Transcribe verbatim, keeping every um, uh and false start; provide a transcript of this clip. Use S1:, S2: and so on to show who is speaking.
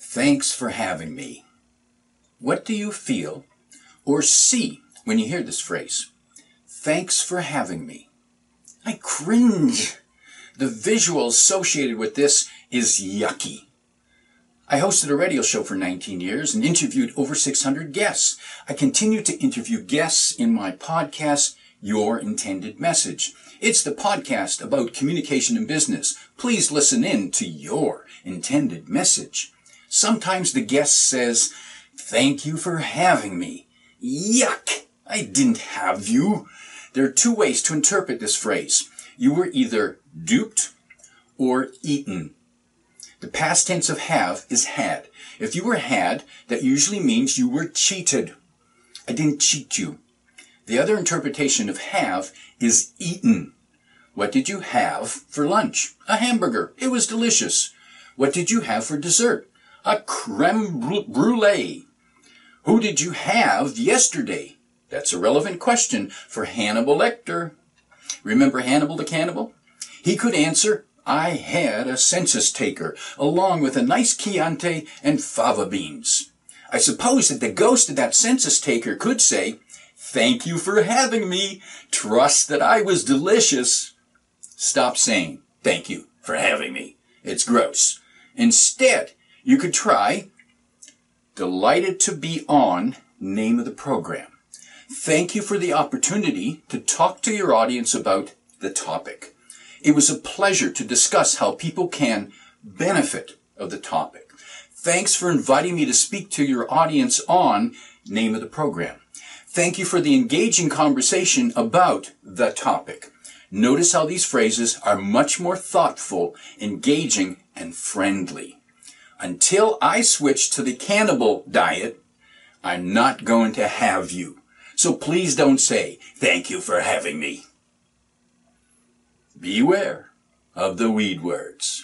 S1: Thanks for having me. What do you feel or see when you hear this phrase? Thanks for having me. I cringe. The visual associated with this is yucky. I hosted a radio show for nineteen years and interviewed over six hundred guests. I continue to interview guests in my podcast, Your Intended Message. It's the podcast about communication and business. Please listen in to Your Intended Message. Sometimes the guest says, "Thank you for having me." Yuck! I didn't have you. There are two ways to interpret this phrase. You were either duped or eaten. The past tense of have is had. If you were had, that usually means you were cheated. I didn't cheat you. The other interpretation of have is eaten. What did you have for lunch? A hamburger. It was delicious. What did you have for dessert? A creme brulee. Who did you have yesterday? That's a relevant question for Hannibal Lecter. Remember Hannibal the Cannibal? He could answer, I had a census taker, along with a nice Chianti and fava beans. I suppose that the ghost of that census taker could say, thank you for having me. Trust that I was delicious. Stop saying, thank you for having me. It's gross. Instead, you could try, delighted to be on, name of the program. Thank you for the opportunity to talk to your audience about the topic. It was a pleasure to discuss how people can benefit of the topic. Thanks for inviting me to speak to your audience on name of the program. Thank you for the engaging conversation about the topic. Notice how these phrases are much more thoughtful, engaging, and friendly. Until I switch to the cannibal diet, I'm not going to have you. So please don't say, thank you for having me. Beware of the weed words.